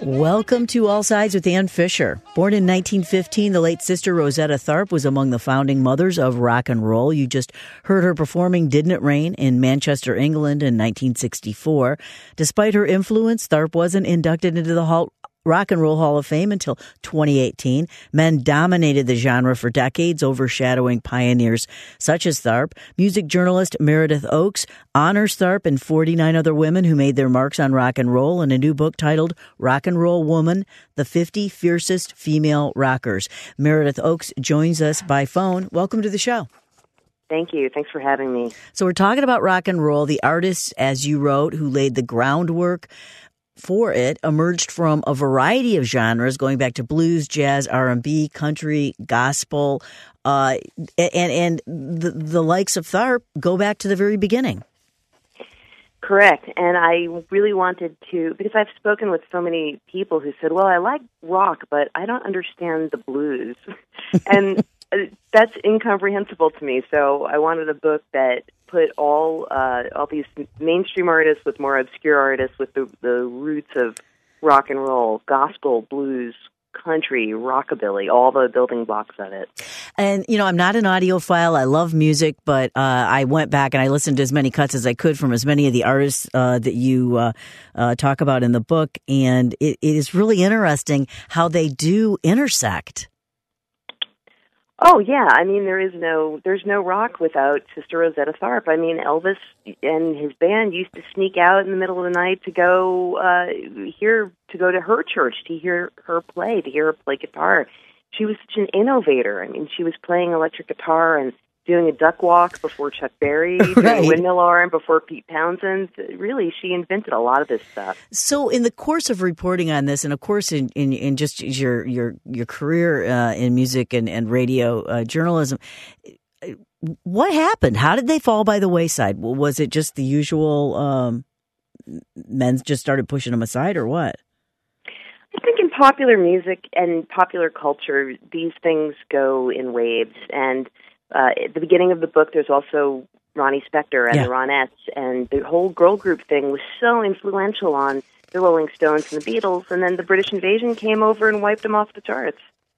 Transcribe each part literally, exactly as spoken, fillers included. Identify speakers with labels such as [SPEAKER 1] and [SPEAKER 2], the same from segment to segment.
[SPEAKER 1] Welcome to All Sides with Ann Fisher. Born in nineteen fifteen, the late Sister Rosetta Tharpe was among the founding mothers of rock and roll. You just heard her performing Didn't It Rain in Manchester, England in nineteen sixty-four. Despite her influence, Tharpe wasn't inducted into the Hall Rock and Roll Hall of Fame until twenty eighteen. Men dominated the genre for decades, overshadowing pioneers such as Tharpe. Music journalist Meredith Oakes honors Tharpe and forty-nine other women who made their marks on rock and roll in a new book titled Rock and Roll Woman, The fifty Fiercest Female Rockers. Meredith Oakes joins us by phone. Welcome to the show.
[SPEAKER 2] Thank you. Thanks for having me.
[SPEAKER 1] So we're talking about rock and roll. The artists, as you wrote, who laid the groundwork for it emerged from a variety of genres, going back to blues, jazz, R and B, country, gospel, uh, and and the, the likes of Tharpe go back to the very beginning.
[SPEAKER 2] Correct. And I really wanted to, because I've spoken with so many people who said, well, I like rock, but I don't understand the blues. And that's incomprehensible to me. So I wanted a book that put all uh, all these mainstream artists with more obscure artists with the, the roots of rock and roll, gospel, blues, country, rockabilly, all the building blocks of it.
[SPEAKER 1] And, you know, I'm not an audiophile. I love music, but uh, I went back and I listened to as many cuts as I could from as many of the artists uh, that you uh, uh, talk about in the book. And it, it is really interesting how they do intersect.
[SPEAKER 2] Oh yeah, I mean there is no there's no rock without Sister Rosetta Tharpe. I mean Elvis and his band used to sneak out in the middle of the night to go uh hear to go to her church to hear her play, to hear her play guitar. She was such an innovator. I mean, she was playing electric guitar and doing a duck walk before Chuck Berry,
[SPEAKER 1] right.
[SPEAKER 2] doing a windmill arm before Pete Townsend. Really, she invented a lot of this stuff.
[SPEAKER 1] So in the course of reporting on this, and of course in, in, in just your your your career uh, in music and, and radio uh, journalism, what happened? How did they fall by the wayside? Was it just the usual um, men just started pushing them aside, or what?
[SPEAKER 2] I think in popular music and popular culture, these things go in waves. And Uh, at the beginning of the book, there's also Ronnie Spector and
[SPEAKER 1] yeah.
[SPEAKER 2] the Ronettes, and the whole girl group thing was so influential on the Rolling Stones and the Beatles, and then the British invasion came over and wiped them off the charts.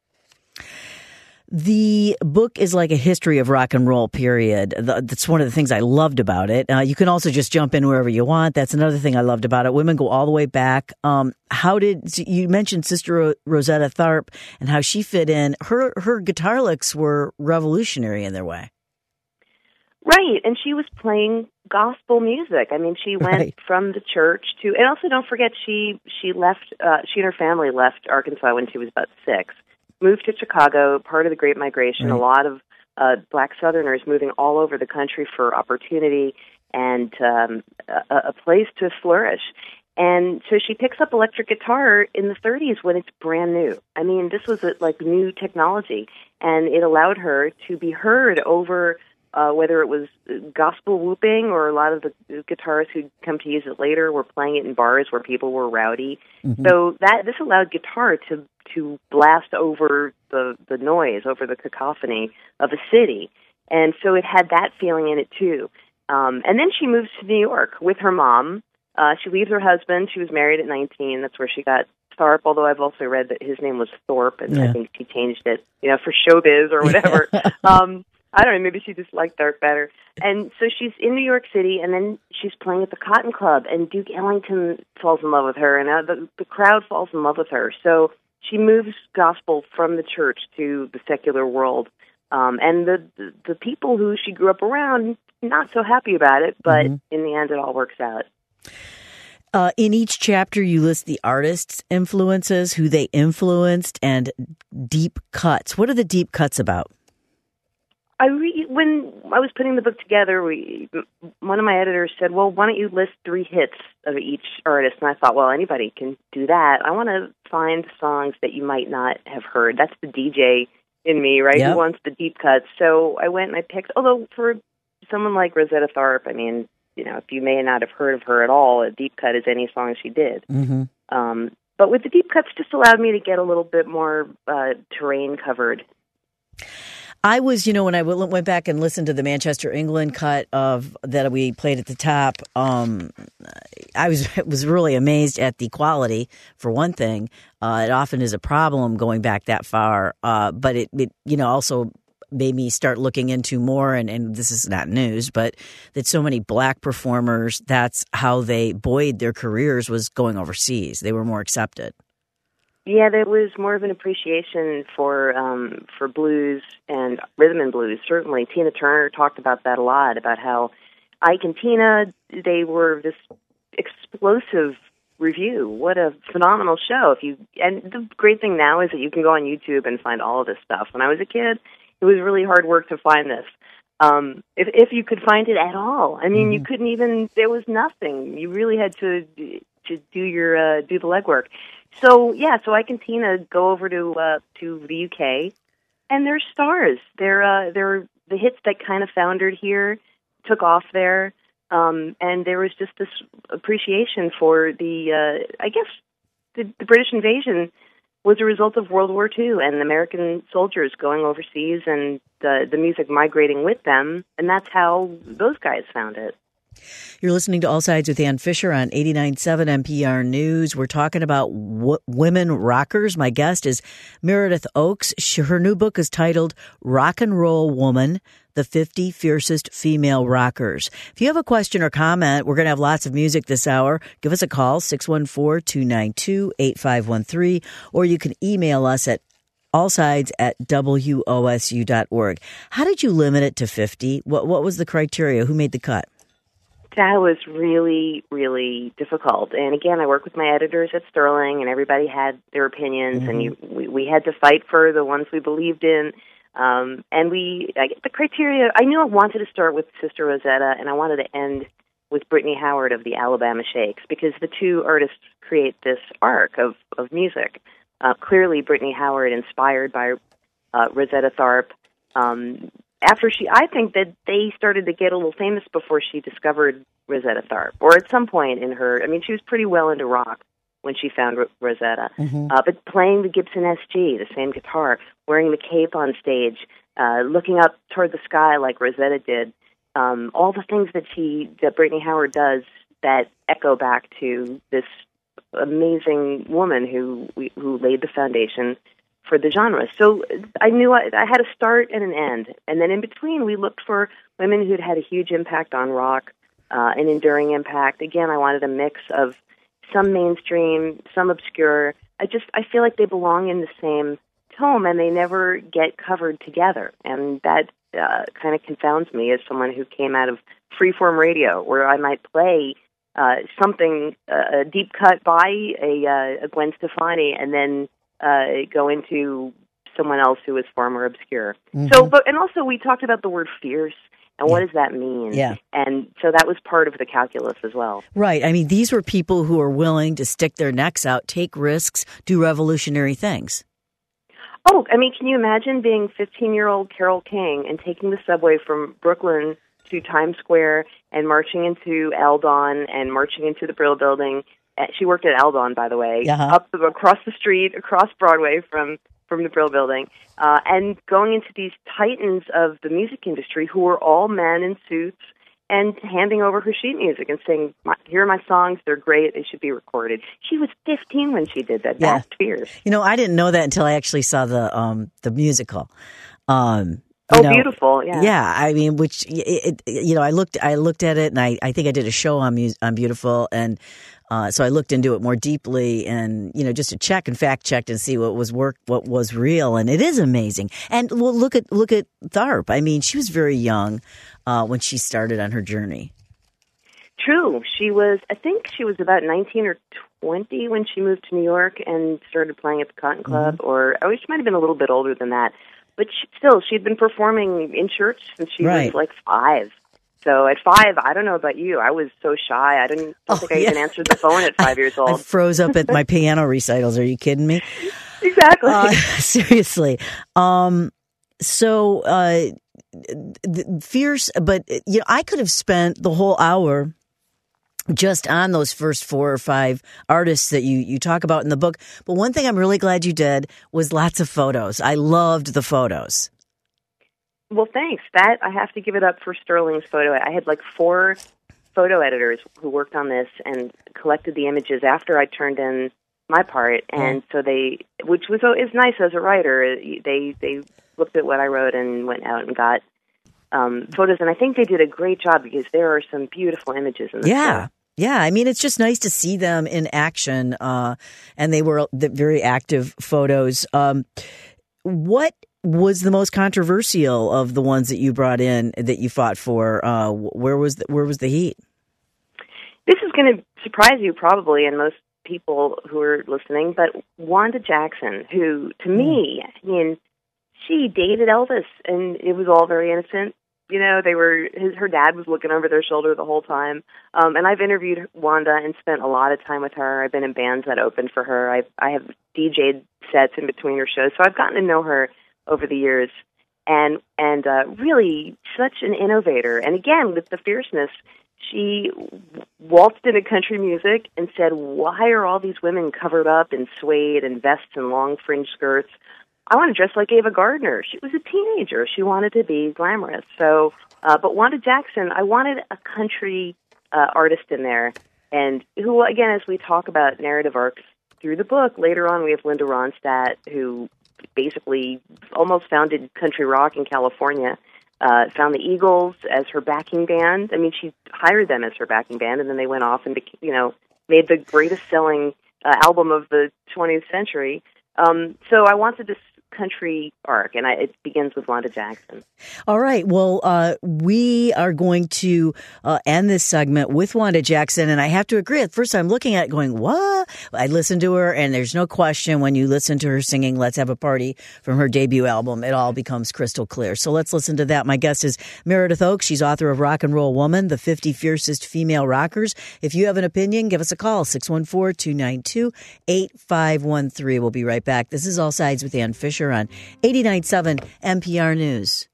[SPEAKER 1] The book is like a history of rock and roll, period. That's one of the things I loved about it. Uh, you can also just jump in wherever you want. That's another thing I loved about it. Women go all the way back. Um, how did you mentioned Sister Rosetta Tharpe and how she fit in? Her her guitar licks were revolutionary in their way.
[SPEAKER 2] Right, and she was playing gospel music. I mean, she went right. from the church to, and also don't forget she she left. Uh, she and her family left Arkansas when she was about six. Moved to Chicago, part of the Great Migration, right. a lot of uh, black Southerners moving all over the country for opportunity and um, a, a place to flourish. And so she picks up electric guitar in the thirties when it's brand new. I mean, this was a, like new technology, and it allowed her to be heard over uh, whether it was gospel whooping or a lot of the guitarists who'd come to use it later were playing it in bars where people were rowdy. Mm-hmm. So that this allowed guitar to to blast over the, the noise, over the cacophony of a city. And so it had that feeling in it, too. Um, and then she moves to New York with her mom. Uh, she leaves her husband. She was married at nineteen. That's where she got Tharpe, although I've also read that his name was Thorpe, and yeah. I think she changed it, you know, for showbiz or whatever. um, I don't know, maybe she just liked Tharpe better. And so she's in New York City, and then she's playing at the Cotton Club, and Duke Ellington falls in love with her, and uh, the, the crowd falls in love with her. So she moves gospel from the church to the secular world. Um, and the, the the people who she grew up around, not so happy about it, but mm-hmm. in the end it all works out.
[SPEAKER 1] Uh, in each chapter, you list the artists' influences, who they influenced, and deep cuts. What are the deep cuts about?
[SPEAKER 2] I re- when I was putting the book together, we, one of my editors said, well, why don't you list three hits of each artist? And I thought, well, anybody can do that. I want to find songs that you might not have heard. That's the D J in me, right?
[SPEAKER 1] Yep.
[SPEAKER 2] Who wants the deep cuts? So I went and I picked, although for someone like Rosetta Tharpe, I mean, you know, if you may not have heard of her at all, a deep cut is any song she did.
[SPEAKER 1] Mm-hmm.
[SPEAKER 2] Um, but with the deep cuts, just allowed me to get a little bit more uh, terrain covered.
[SPEAKER 1] I was, you know, when I w- went back and listened to the Manchester England cut of that we played at the top, um, I was was really amazed at the quality. For one thing, uh, it often is a problem going back that far, uh, but it, it, you know, also made me start looking into more. And, and this is not news, but that so many black performers, that's how they buoyed their careers, was going overseas. They were more accepted.
[SPEAKER 2] Yeah, there was more of an appreciation for um, for blues and rhythm and blues. Certainly, Tina Turner talked about that a lot, about how Ike and Tina, they were this explosive review. What a phenomenal show! If you and the great thing now is that you can go on YouTube and find all of this stuff. When I was a kid, it was really hard work to find this. Um, if if you could find it at all, I mean, mm-hmm. you couldn't even. There was nothing. You really had to to do your uh, do the legwork. So yeah, so Ike and Tina go over to uh, to the U K, and they're stars. They're uh, they're the hits that kind of foundered here, took off there, um, and there was just this appreciation for the. Uh, I guess the, the British invasion was a result of World War Two and American soldiers going overseas and the the music migrating with them, and that's how those guys found it.
[SPEAKER 1] You're listening to All Sides with Ann Fisher on eighty-nine point seven N P R News. We're talking about w- women rockers. My guest is Meredith Oakes. She, her new book is titled Rock and Roll Woman, the fifty Fiercest Female Rockers. If you have a question or comment, we're going to have lots of music this hour. Give us a call, six one four, two nine two, eight five one three, or you can email us at allsides at W O S U dot org. How did you limit it to fifty? What, what was the criteria? Who made the cut?
[SPEAKER 2] That was really, really difficult. And again, I work with my editors at Sterling, and everybody had their opinions, mm-hmm. and you, we, we had to fight for the ones we believed in. Um, and we, I, the criteria, I knew I wanted to start with Sister Rosetta, and I wanted to end with Brittany Howard of the Alabama Shakes, because the two artists create this arc of, of music. Uh, clearly, Brittany Howard, inspired by uh, Rosetta Tharpe, um, After she, I think that they started to get a little famous before she discovered Rosetta Tharpe, or at some point in her. I mean, she was pretty well into rock when she found R- Rosetta, mm-hmm. uh, but playing the Gibson S G, the same guitar, wearing the cape on stage, uh, looking up toward the sky like Rosetta did, um, all the things that she, that Brittany Howard does that echo back to this amazing woman who who laid the foundation for the genre. So I knew I, I had a start and an end. And then in between, we looked for women who'd had a huge impact on rock, uh, an enduring impact. Again, I wanted a mix of some mainstream, some obscure. I just, I feel like they belong in the same tome, and they never get covered together. And that uh, kind of confounds me as someone who came out of freeform radio, where I might play uh, something, uh, a deep cut by a, uh, a Gwen Stefani, and then Uh, go into someone else who is far more obscure. Mm-hmm. So, but and also we talked about the word fierce and what yeah. does that mean?
[SPEAKER 1] Yeah,
[SPEAKER 2] and so that was part of the calculus as well.
[SPEAKER 1] Right. I mean, these were people who are willing to stick their necks out, take risks, do revolutionary things.
[SPEAKER 2] Oh, I mean, can you imagine being fifteen-year-old Carole King and taking the subway from Brooklyn to Times Square and marching into Aldon and marching into the Brill Building? She worked at Aldon, by the way, uh-huh. up across the street, across Broadway from, from the Brill Building, uh, and going into these titans of the music industry who were all men in suits and handing over her sheet music and saying, here are my songs, they're great, they should be recorded. She was fifteen when she did that.
[SPEAKER 1] Yeah.
[SPEAKER 2] That's fierce.
[SPEAKER 1] You know, I didn't know that until I actually saw the um, the musical. Um You
[SPEAKER 2] oh,
[SPEAKER 1] know,
[SPEAKER 2] beautiful! Yeah,
[SPEAKER 1] yeah. I mean, which it, it, you know, I looked, I looked at it, and I, I think I did a show on on Beautiful, and uh, so I looked into it more deeply, and you know, just to check and fact checked and see what was work, what was real, and it is amazing. And well, look at look at Tharpe. I mean, she was very young uh, when she started on her journey.
[SPEAKER 2] True, she was. I think she was about nineteen or twenty when she moved to New York and started playing at the Cotton Club, mm-hmm. or oh, she might have been a little bit older than that. But she, still, she'd been performing in church since she right. was like five. So at five, I don't know about you, I was so shy. I didn't don't oh, think I yeah. even answered the phone at five years old.
[SPEAKER 1] I froze up at my piano recitals. Are you kidding me?
[SPEAKER 2] Exactly.
[SPEAKER 1] Uh, seriously. Um, so uh, fierce, but you know, I could have spent the whole hour just on those first four or five artists that you, you talk about in the book. But one thing I'm really glad you did was lots of photos. I loved the photos.
[SPEAKER 2] Well, thanks. That I have to give it up for Sterling's photo. I had like four photo editors who worked on this and collected the images after I turned in my part, and so they, which was is nice as a writer. They they looked at what I wrote and went out and got um, photos, and I think they did a great job because there are some beautiful images in this.
[SPEAKER 1] Yeah.
[SPEAKER 2] show.
[SPEAKER 1] Yeah, I mean, it's just nice to see them in action, uh, and they were very active photos. Um, what was the most controversial of the ones that you brought in that you fought for? Uh, where was the, where was the heat?
[SPEAKER 2] This is going to surprise you probably, and most people who are listening, but Wanda Jackson, who, to me, I mean, she dated Elvis, and it was all very innocent. You know, they were his, her dad was looking over their shoulder the whole time. Um, and I've interviewed Wanda and spent a lot of time with her. I've been in bands that opened for her. I I have D J'd sets in between her shows, so I've gotten to know her over the years. And and uh, really, such an innovator. And again, with the fierceness, she waltzed into country music and said, "Why are all these women covered up in suede and vests and long fringe skirts? I want to dress like Ava Gardner." She was a teenager. She wanted to be glamorous. So, uh, but Wanda Jackson, I wanted a country uh, artist in there, and who, again, as we talk about narrative arcs through the book, later on we have Linda Ronstadt, who basically almost founded country rock in California, uh, found the Eagles as her backing band. I mean, she hired them as her backing band, and then they went off and, you know, made the greatest selling uh, album of the twentieth century. Um, so I wanted this country arc, and I, it begins with Wanda Jackson.
[SPEAKER 1] All right. Well, uh, we are going to uh, end this segment with Wanda Jackson, and I have to agree. At first, I'm looking at it going, what? I listened to her, and there's no question when you listen to her singing Let's Have a Party from her debut album, it all becomes crystal clear. So let's listen to that. My guest is Meredith Oaks. She's author of Rock and Roll Woman, The fifty Fiercest Female Rockers. If you have an opinion, give us a call, six one four, two nine two, eight five one three. We'll be right back. This is All Sides with Ann Fisher on eighty-nine point seven N P R News.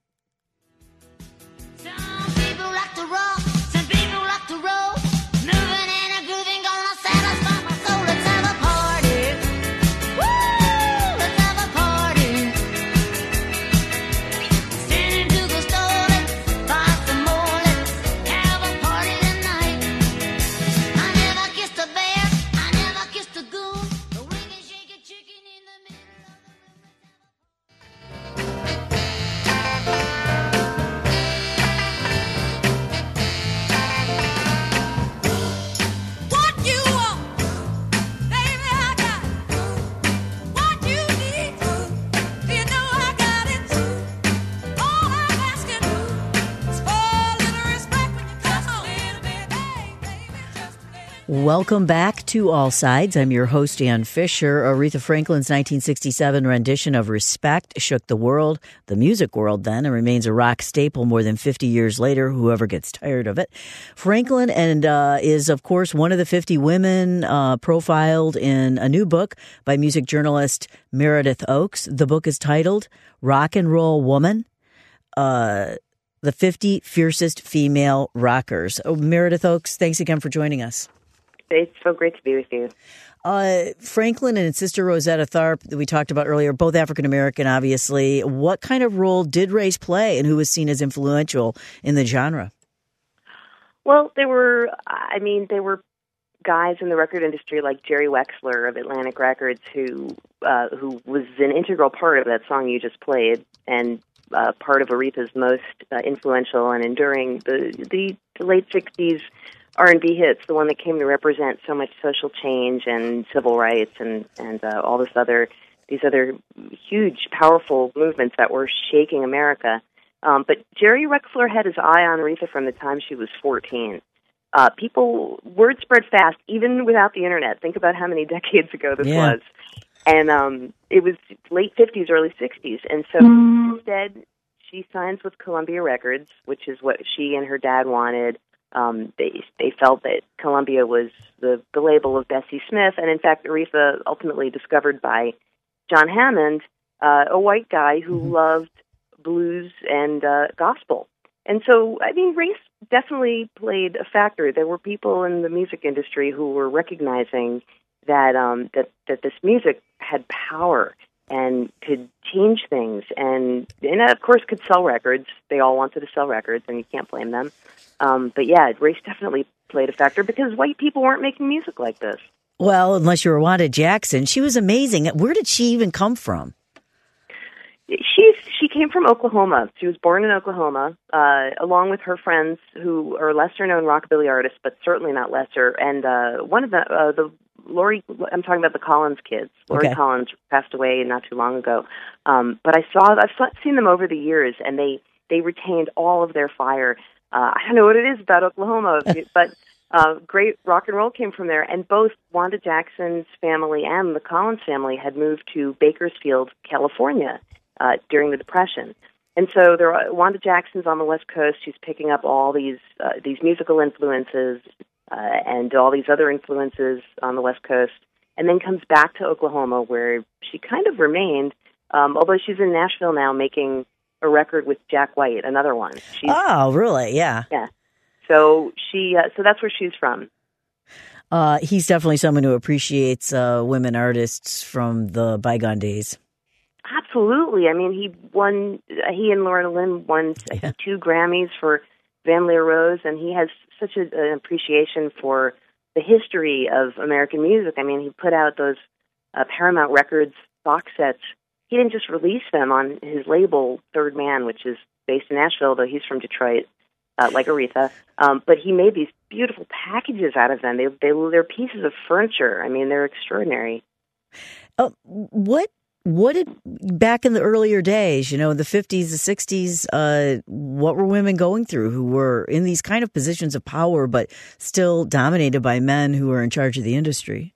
[SPEAKER 1] Welcome back to All Sides. I'm your host, Ann Fisher. Aretha Franklin's nineteen sixty-seven rendition of Respect shook the world, the music world then, and remains a rock staple more than fifty years later, whoever gets tired of it. Franklin and uh, is, of course, one of the fifty women uh, profiled in a new book by music journalist Meredith Oaks. The book is titled Rock and Roll Woman, uh, The fifty Fiercest Female Rockers. Oh, Meredith Oaks, thanks again for joining us.
[SPEAKER 2] It's so great to be with you.
[SPEAKER 1] Uh, Franklin and his sister Rosetta Tharpe, that we talked about earlier, both African-American, obviously. What kind of role did race play, and who was seen as influential in the genre?
[SPEAKER 2] Well, there were, I mean, there were guys in the record industry like Jerry Wexler of Atlantic Records, who uh, who was an integral part of that song you just played, and uh, part of Aretha's most uh, influential and enduring, the, the, the late sixties R and B hits, the one that came to represent so much social change and civil rights and and uh, all this other these other huge, powerful movements that were shaking America. Um, but Jerry Wexler had his eye on Aretha from the time she was fourteen. Uh, people, word spread fast, even without the internet. Think about how many decades ago this
[SPEAKER 1] yeah.
[SPEAKER 2] was. And um, it was late fifties, early sixties. And so mm. instead, she signs with Columbia Records, which is what she and her dad wanted. Um, they they felt that Columbia was the, the label of Bessie Smith, and in fact, Aretha ultimately discovered by John Hammond, uh, a white guy who mm-hmm. loved blues and uh, gospel. And so, I mean, race definitely played a factor. There were people in the music industry who were recognizing that um, that that this music had power, and could change things, and and of course could sell records. They all wanted to sell records, and you can't blame them. Um, but yeah, race definitely played a factor because white people weren't making music like this.
[SPEAKER 1] Well, unless you were Wanda Jackson, she was amazing. Where did she even come from?
[SPEAKER 2] She's she came from Oklahoma. She was born in Oklahoma, uh, along with her friends who are lesser known rockabilly artists, but certainly not lesser. And uh, one of the uh, the Lori, I'm talking about the Collins kids. Lori
[SPEAKER 1] Okay.
[SPEAKER 2] Collins passed away not too long ago. Um, but I saw I've seen them over the years, and they they retained all of their fire. Uh, I don't know what it is about Oklahoma, but uh, great rock and roll came from there. And both Wanda Jackson's family and the Collins family had moved to Bakersfield, California, uh, during the Depression. And so there are, Wanda Jackson's on the West Coast. She's picking up all these uh, these musical influences uh, and all these other influences on the West Coast, and then comes back to Oklahoma, where she kind of remained, um, although she's in Nashville now making a record with Jack White, another one. She's,
[SPEAKER 1] Oh, really? Yeah.
[SPEAKER 2] Yeah. So she, uh, so that's where she's from.
[SPEAKER 1] Uh, he's definitely someone who appreciates uh, women artists from the bygone days.
[SPEAKER 2] Absolutely. I mean, he won. He and Loretta Lynn won I think, two Grammys for Van Lear Rose, and he has such a, an appreciation for the history of American music. I mean, he put out those uh, Paramount Records box sets. He didn't just release them on his label, Third Man, which is based in Nashville, though he's from Detroit, uh, like Aretha. Um, but he made these beautiful packages out of them. They, they, they're pieces of furniture. I mean, they're extraordinary.
[SPEAKER 1] Uh, what what did, back in the earlier days, you know, in the fifties, the sixties, uh, what were women going through who were in these kind of positions of power, but still dominated by men who were in charge of the industry?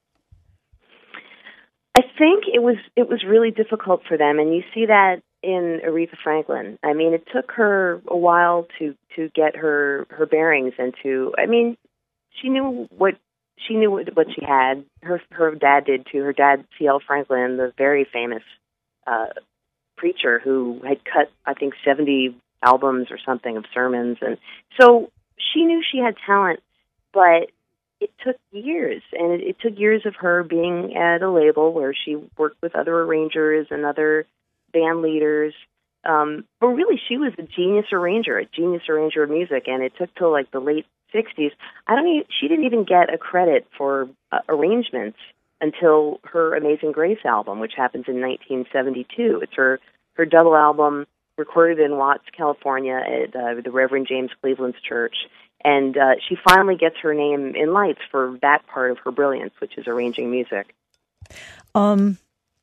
[SPEAKER 2] I think it was it was really difficult for them, and you see that in Aretha Franklin. I mean, it took her a while to, to get her, her bearings and to, I mean, she knew what she knew what, what she had. Her her dad did too. Her dad, C L Franklin, the very famous uh, preacher who had cut, I think, seventy albums or something of sermons, and so she knew she had talent, but it took years, and it, it took years of her being at a label where she worked with other arrangers and other band leaders. Um, but really, she was a genius arranger, a genius arranger of music, and it took till like the late sixties. I don't. Even, she didn't even get a credit for uh, arrangements until her Amazing Grace album, which happens in nineteen seventy-two. It's her her double album recorded in Watts, California, at uh, the Reverend James Cleveland's church. And uh, she finally gets her name in lights for that part of her brilliance, which is arranging music.
[SPEAKER 1] Um,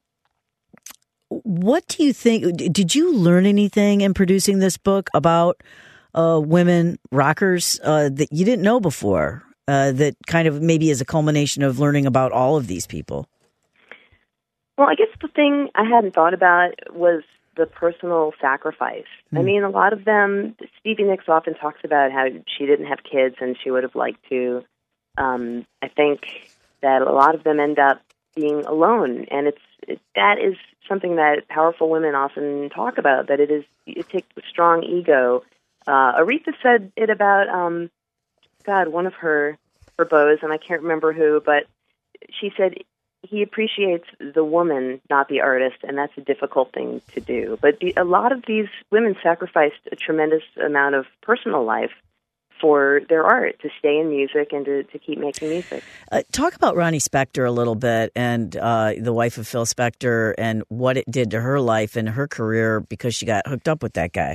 [SPEAKER 1] what do you think? Did you learn anything in producing this book about uh, women rockers uh, that you didn't know before? Uh, that kind of maybe is a culmination of learning about all of these people.
[SPEAKER 2] Well, I guess the thing I hadn't thought about was the personal sacrifice. Mm. I mean, a lot of them, Stevie Nicks often talks about how she didn't have kids and she would have liked to. Um, I think that a lot of them end up being alone, and it's it, that is something that powerful women often talk about, that it is it takes a strong ego. Uh, Aretha said it about, um, God, one of her, her beaux, and I can't remember who, but she said, he appreciates the woman, not the artist, and that's a difficult thing to do. But the, a lot of these women sacrificed a tremendous amount of personal life for their art, to stay in music and to, to keep making music.
[SPEAKER 1] Uh, talk about Ronnie Spector a little bit, and uh, the wife of Phil Spector, and what it did to her life and her career because she got hooked up with that guy.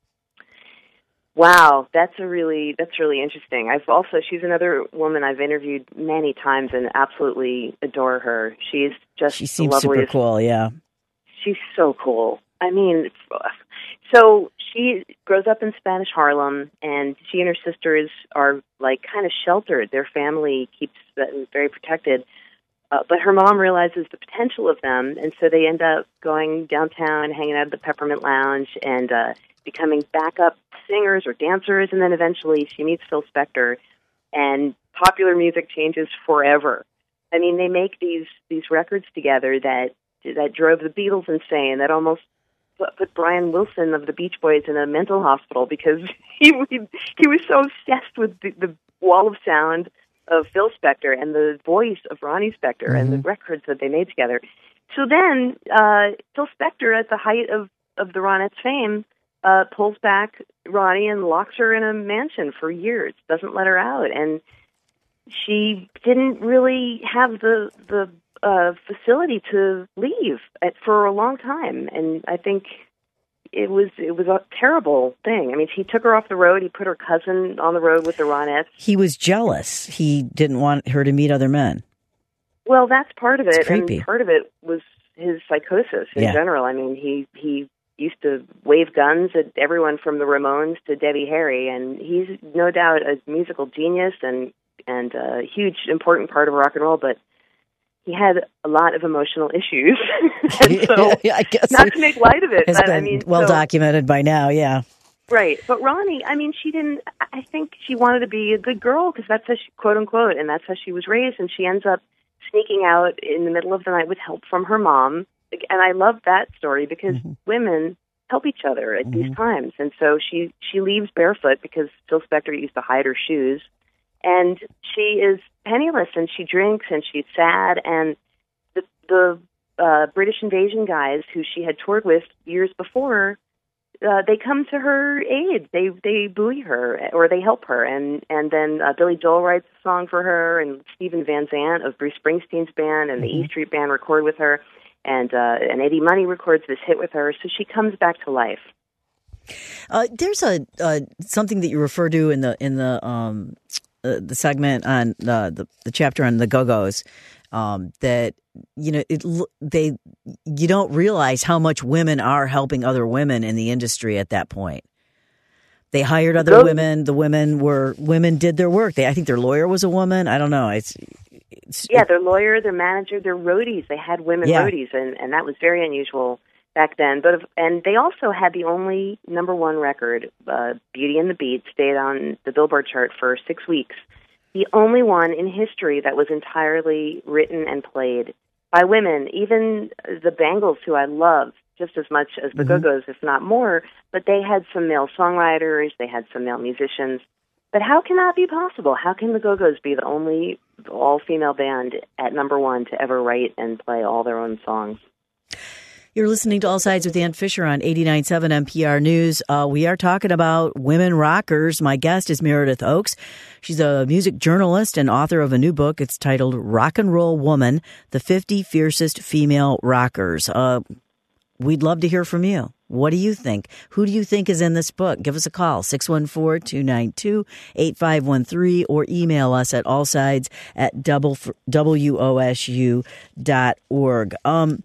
[SPEAKER 2] Wow, that's a really that's really interesting. I've also she's another woman I've interviewed many times and absolutely adore her. She's just
[SPEAKER 1] she seems
[SPEAKER 2] the
[SPEAKER 1] super cool. Yeah,
[SPEAKER 2] she's so cool. I mean, so she grows up in Spanish Harlem, and she and her sisters are like kind of sheltered. Their family keeps them very protected. Uh, but her mom realizes the potential of them, and so they end up going downtown, hanging out at the Peppermint Lounge, and uh, becoming backup singers or dancers, and then eventually she meets Phil Spector, and popular music changes forever. I mean, they make these these records together that that drove the Beatles insane, that almost put Brian Wilson of the Beach Boys in a mental hospital because he he, he was so obsessed with the, the wall of sound of Phil Spector and the voice of Ronnie Spector, mm-hmm. and the records that they made together. so then uh, Phil Spector, at the height of, of the Ronettes' fame, uh, pulls back Ronnie and locks her in a mansion for years, doesn't let her out. And she didn't really have the the uh, facility to leave at, for a long time. And I think it was it was a terrible thing. I mean, he took her off the road. He put her cousin on the road with the Ronettes.
[SPEAKER 1] He was jealous. He didn't want her to meet other men.
[SPEAKER 2] Well, that's part of it.
[SPEAKER 1] It's creepy.
[SPEAKER 2] And part of it was his psychosis in
[SPEAKER 1] yeah.
[SPEAKER 2] general. I mean, he, he used to wave guns at everyone from the Ramones to Debbie Harry, and he's no doubt a musical genius and, and a huge, important part of rock and roll, but he had a lot of emotional issues. and so,
[SPEAKER 1] yeah, I guess
[SPEAKER 2] not to make light of it,
[SPEAKER 1] it's
[SPEAKER 2] but
[SPEAKER 1] been
[SPEAKER 2] I mean,
[SPEAKER 1] well
[SPEAKER 2] so,
[SPEAKER 1] documented by now, yeah.
[SPEAKER 2] Right. But Ronnie, I mean, she didn't, I think she wanted to be a good girl because that's how she, quote unquote, and that's how she was raised, and she ends up sneaking out in the middle of the night with help from her mom. And I love that story because mm-hmm. women help each other at mm-hmm. these times. And so she, she leaves barefoot because Phil Spector used to hide her shoes. And she is penniless and she drinks and she's sad. And the, the uh, British invasion guys who she had toured with years before, Uh, they come to her aid. They they buoy her or they help her, and and then uh, Billy Joel writes a song for her, and Stephen Van Zandt of Bruce Springsteen's band and the mm-hmm. E Street Band record with her, and uh, and Eddie Money records this hit with her. So she comes back to life.
[SPEAKER 1] Uh, there's a uh, something that you refer to in the in the um, uh, the segment on the, the the chapter on the Go-Go's. Um, that, you know, it, they, you don't realize how much women are helping other women in the industry at that point. They hired other women. The women were, women did their work. They, I think their lawyer was a woman. I don't know. It's, it's
[SPEAKER 2] yeah, their lawyer, their manager, their roadies. They had women
[SPEAKER 1] yeah.
[SPEAKER 2] roadies, and, and that was very unusual back then. But, and they also had the only number one record, uh, Beauty and the Beat, stayed on the Billboard chart for six weeks. The only one in history that was entirely written and played by women, even the Bangles, who I love just as much as the mm-hmm. Go-Go's, if not more, but they had some male songwriters, they had some male musicians. But how can that be possible? How can the Go-Go's be the only all-female band at number one to ever write and play all their own songs?
[SPEAKER 1] You're listening to All Sides with Ann Fisher on eighty-nine point seven N P R News. Uh, we are talking about women rockers. My guest is Meredith Oakes. She's a music journalist and author of a new book. It's titled Rock and Roll Woman, The fifty Fiercest Female Rockers. Uh, we'd love to hear from you. What do you think? Who do you think is in this book? Give us a call, six one four, two nine two, eight five one three, or email us at allsides at W O S U dot org. Um,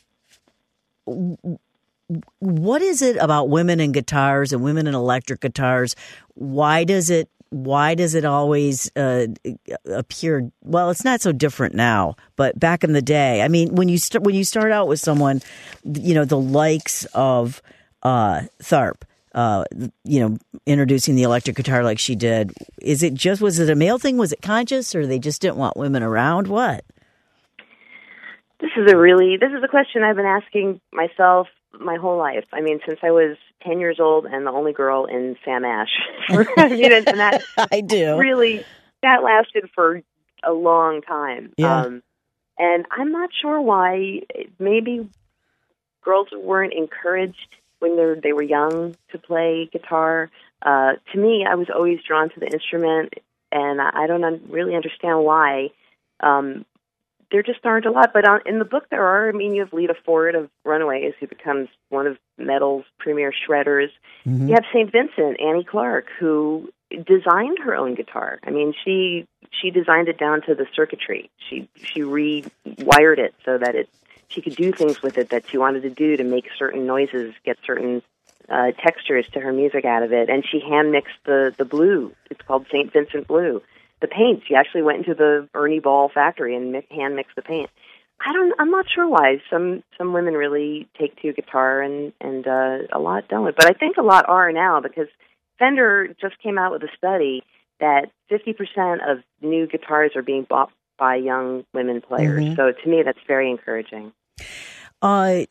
[SPEAKER 1] What is it about women and guitars and women and electric guitars? Why does it why does it always uh, appear? Well, it's not so different now, but back in the day, I mean, when you st- when you start out with someone, you know, the likes of uh, Tharpe, uh, you know, introducing the electric guitar like she did, is it just was it a male thing? Was it conscious, or they just didn't want women around? What?
[SPEAKER 2] This is a really, this is a question I've been asking myself my whole life. I mean, since I was ten years old and the only girl in Sam Ash. I mean, and that
[SPEAKER 1] I do.
[SPEAKER 2] Really, that lasted for a long time.
[SPEAKER 1] Yeah.
[SPEAKER 2] Um, and I'm not sure why. Maybe girls weren't encouraged when they they were young to play guitar. Uh, to me, I was always drawn to the instrument, and I don't un- really understand why. Um, There just aren't a lot, but on, in the book there are. I mean, you have Lita Ford of Runaways, who becomes one of metal's premier shredders. Mm-hmm. You have Saint Vincent, Annie Clark, who designed her own guitar. I mean, she she designed it down to the circuitry. She she rewired it so that it she could do things with it that she wanted to do to make certain noises, get certain uh, textures to her music out of it. And she hand mixed the the blue. It's called Saint Vincent Blue. The paint. She actually went into the Ernie Ball factory and mi- hand mixed the paint. I don't. I'm not sure why some some women really take to guitar and and uh, a lot don't. But I think a lot are now because Fender just came out with a study that fifty percent of new guitars are being bought by young women players. Mm-hmm. So to me, that's very encouraging.
[SPEAKER 1] Uh,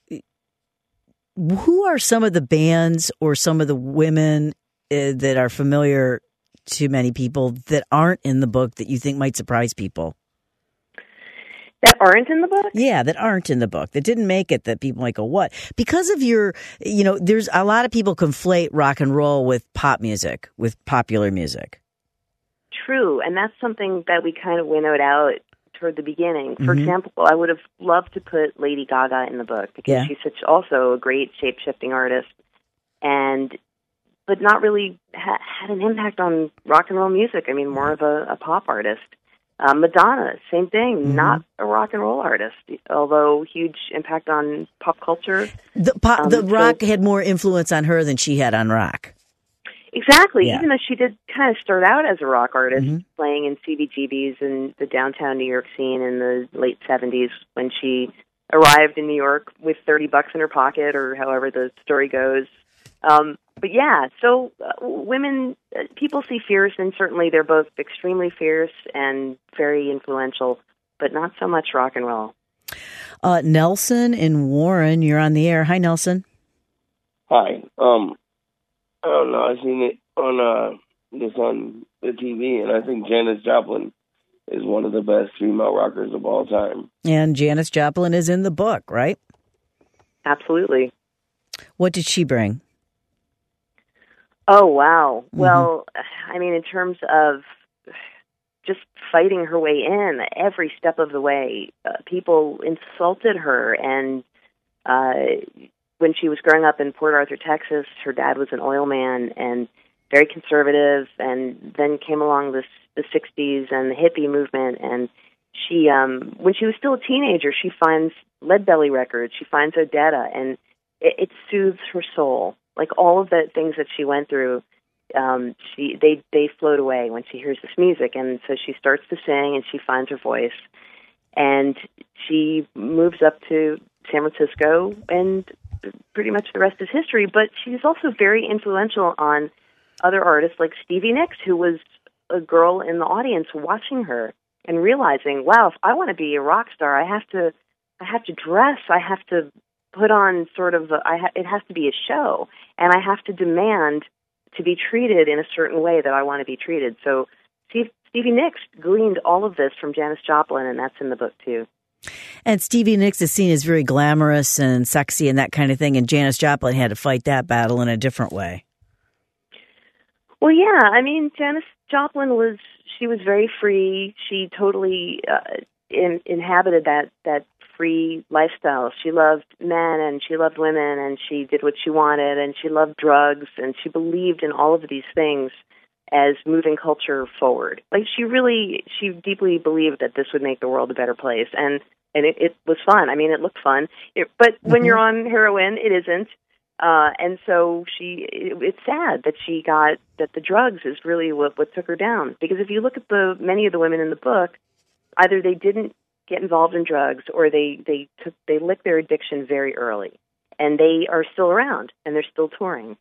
[SPEAKER 1] who are some of the bands or some of the women uh, that are familiar to many people that aren't in the book that you think might surprise people?
[SPEAKER 2] That aren't in the book?
[SPEAKER 1] Yeah, that aren't in the book, that didn't make it, that people might go, what? Because of your, you know, there's a lot of people conflate rock and roll with pop music, with popular music.
[SPEAKER 2] True, and that's something that we kind of winnowed out toward the beginning. For
[SPEAKER 1] Mm-hmm.
[SPEAKER 2] example, I would have loved to put Lady Gaga in the book because
[SPEAKER 1] Yeah.
[SPEAKER 2] she's such also a great shape-shifting artist, and but not really ha- had an impact on rock and roll music. I mean, more of a, a pop artist. Uh, Madonna, same thing,
[SPEAKER 1] Mm-hmm.
[SPEAKER 2] not a rock and roll artist, although huge impact on pop culture.
[SPEAKER 1] The, pop,
[SPEAKER 2] Um,
[SPEAKER 1] the
[SPEAKER 2] so-
[SPEAKER 1] rock had more influence on her than she had on rock.
[SPEAKER 2] Exactly,
[SPEAKER 1] Yeah.
[SPEAKER 2] even though she did kind of start out as a rock artist,
[SPEAKER 1] Mm-hmm.
[SPEAKER 2] playing in C B G Bs in the downtown New York scene in the late seventies when she arrived in New York with thirty bucks in her pocket, or however the story goes. Um, but yeah, so uh, women, uh, people see fierce, and certainly they're both extremely fierce and very influential, but not so much rock and roll.
[SPEAKER 1] Uh, Nelson in Warren, you're on the air. Hi, Nelson.
[SPEAKER 3] Hi. Um, I don't know. I seen it on uh, this on the T V, and I think Janis Joplin is one of the best female rockers of all time.
[SPEAKER 1] And Janis Joplin is in the book, right?
[SPEAKER 2] Absolutely.
[SPEAKER 1] What did she bring?
[SPEAKER 2] Oh, wow.
[SPEAKER 1] Mm-hmm.
[SPEAKER 2] Well, I mean, in terms of just fighting her way in every step of the way, uh, people insulted her. And uh, when she was growing up in Port Arthur, Texas, her dad was an oil man and very conservative. And then came along this, the sixties and the hippie movement. And she, um, when she was still a teenager, she finds Leadbelly records. She finds Odetta, and it, it soothes her soul. Like all of the things that she went through, um, she they they float away when she hears this music, and so she starts to sing, and she finds her voice, and she moves up to San Francisco, and pretty much the rest is history. But she's also very influential on other artists like Stevie Nicks, who was a girl in the audience watching her and realizing, wow, if I want to be a rock star, I have to I have to dress, I have to put on sort of, a, I ha- it has to be a show, and I have to demand to be treated in a certain way that I want to be treated. So Steve, Stevie Nicks gleaned all of this from Janis Joplin, and that's in the book too.
[SPEAKER 1] And Stevie Nicks is seen as very glamorous and sexy and that kind of thing, and Janis Joplin had to fight that battle in a different way.
[SPEAKER 2] Well, yeah, I mean, Janis Joplin was, she was very free. She totally uh, in, inhabited that, that free lifestyle. She loved men and she loved women and she did what she wanted and she loved drugs and she believed in all of these things as moving culture forward. Like she really, she deeply believed that this would make the world a better place, and and it, it was fun. I mean, it looked fun. It, but mm-hmm. when you're on heroin, it isn't. Uh, and so she, it, it's sad that she got, that the drugs is really what, what took her down. Because if you look at the many of the women in the book, either they didn't get involved in drugs, or they they took they licked their addiction very early, and they are still around and they're still touring.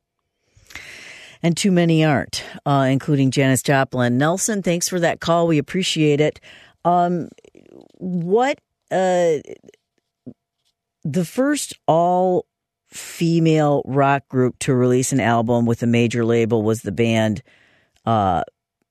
[SPEAKER 1] And too many aren't, uh, including Janis Joplin. Nelson, thanks for that call. We appreciate it. Um, what uh, the first all female rock group to release an album with a major label was the band uh,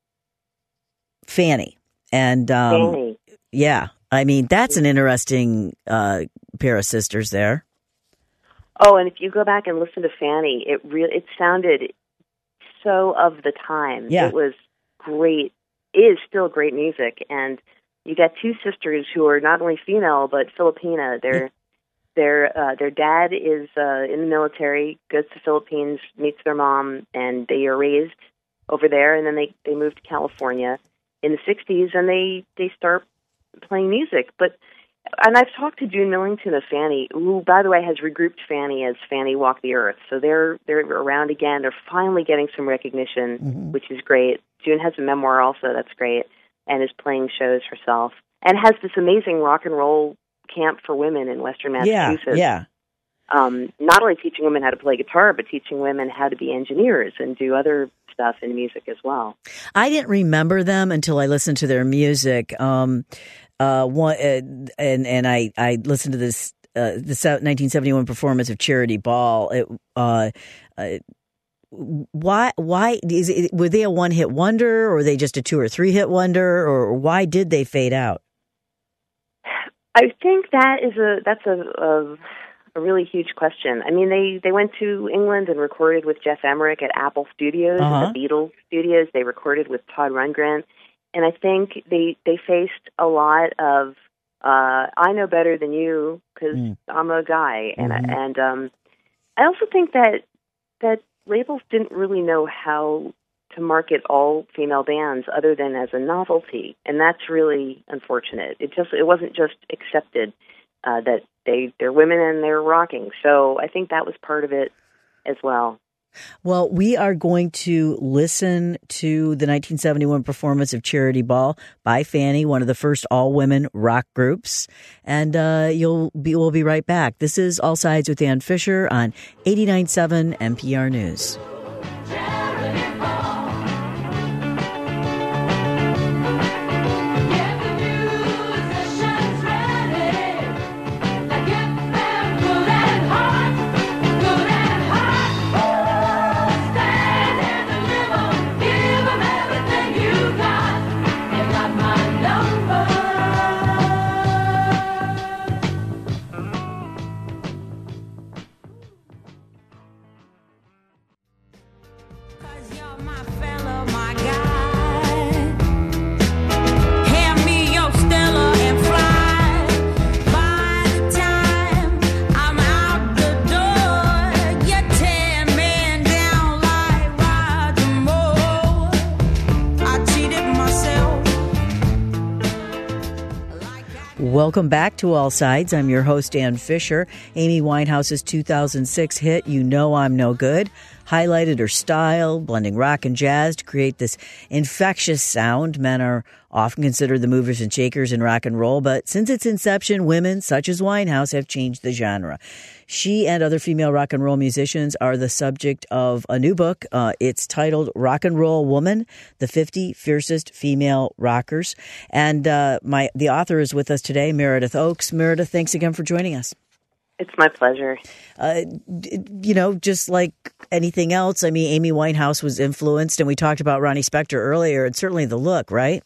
[SPEAKER 1] Fanny, and um,
[SPEAKER 2] Fanny.
[SPEAKER 1] Yeah, I mean, that's an interesting uh, pair of sisters there.
[SPEAKER 2] Oh, and if you go back and listen to Fanny, it really it sounded so of the time.
[SPEAKER 1] Yeah.
[SPEAKER 2] It was great. It is still great music, and you got two sisters who are not only female but Filipina. Their their uh, their dad is uh, in the military, goes to the Philippines, meets their mom, and they are raised over there, and then they they move to California in the sixties, and they they start playing music. But and I've talked to June Millington of Fanny, who, by the way, has regrouped Fanny as Fanny Walk the Earth. So they're they're around again. They're finally getting some recognition, mm-hmm. which is great. June has a memoir also that's great, and is playing shows herself, and has this amazing rock and roll camp for women in Western Massachusetts.
[SPEAKER 1] Yeah, yeah.
[SPEAKER 2] Um, not only teaching women how to play guitar, but teaching women how to be engineers and do other stuff in music as well.
[SPEAKER 1] I didn't remember them until I listened to their music. Um, uh, one, uh, and and I, I listened to this uh, the nineteen seventy-one performance of Charity Ball. It, uh, uh, why why is it, were they a one hit wonder, or were they just a two or three hit wonder, or why did they fade out?
[SPEAKER 2] I think that is a that's a, a a really huge question. I mean, they, they went to England and recorded with Jeff Emmerich at Apple Studios,
[SPEAKER 1] uh-huh.
[SPEAKER 2] and the Beatles Studios. They recorded with Todd Rundgren, and I think they they faced a lot of uh, I know better than you because mm. I'm a guy, and mm-hmm. and um, I also think that that labels didn't really know how to market all female bands other than as a novelty, and that's really unfortunate. It just it wasn't just accepted uh, that they they're women and they're rocking. So I think that was part of it as well.
[SPEAKER 1] Well, we are going to listen to the nineteen seventy-one performance of Charity Ball by Fanny, one of the first all-women rock groups, and uh, you'll be we'll be right back. This is All Sides with Ann Fisher on eighty-nine point seven N P R News. Welcome back to All Sides. I'm your host, Ann Fisher. Amy Winehouse's two thousand six hit, You Know I'm No Good, highlighted her style, blending rock and jazz to create this infectious sound. Men are often considered the movers and shakers in rock and roll, but since its inception, women such as Winehouse have changed the genre. She and other female rock and roll musicians are the subject of a new book. Uh, it's titled Rock and Roll Woman, the fifty Fiercest Female Rockers. And uh, my the author is with us today, Meredith Oakes. Meredith, thanks again for joining us.
[SPEAKER 2] It's my pleasure.
[SPEAKER 1] Uh, you know, just like anything else, I mean, Amy Winehouse was influenced, and we talked about Ronnie Spector earlier, and certainly the look, right?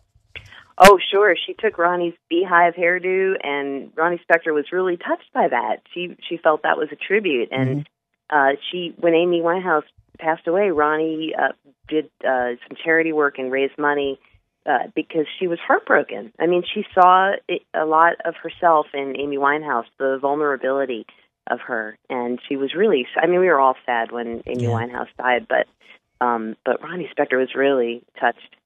[SPEAKER 2] Oh, sure. She took Ronnie's beehive hairdo, and Ronnie Spector was really touched by that. She she felt that was a tribute, and mm-hmm. uh, she when Amy Winehouse passed away, Ronnie uh, did uh, some charity work and raised money uh, because she was heartbroken. I mean, she saw it, a lot of herself in Amy Winehouse, the vulnerability of her, and she was really. I mean, we were all sad when Amy yeah. Winehouse died, but um, but Ronnie Spector was really touched.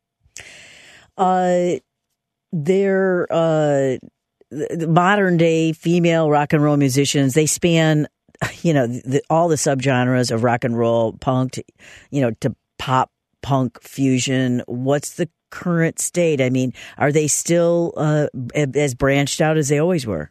[SPEAKER 1] Uh, they're uh, the modern day female rock and roll musicians. They span, you know, the, all the subgenres of rock and roll, punk, to, you know, to pop punk fusion. What's the current state? I mean, are they still uh, as branched out as they always were?